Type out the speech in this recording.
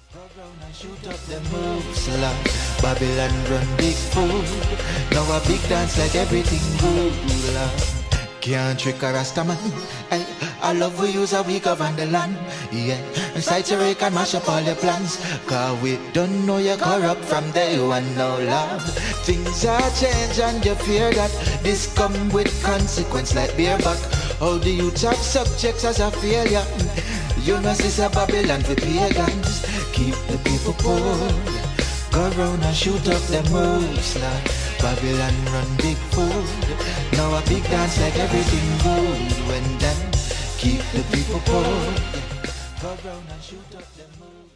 Go round and shoot up them moves, Lord. Babylon run big food. Now a big dance like everything good, Lord. Can't trick a Rasta man. Hey, I love we use a we govern the land. Yeah, and sight to rake and mash up all your plans. Cause we don't know you're corrupt from day one, no love. Things are change and you fear that this come with consequence like beer back. How the youth have subjects as a failure. You know this a Babylon for pagans. Keep the people poor. Go round and shoot up the moves, Lord. Babylon run big food. Now a big dance like everything good. When done, keep the people poor. Go round and shoot up the moves.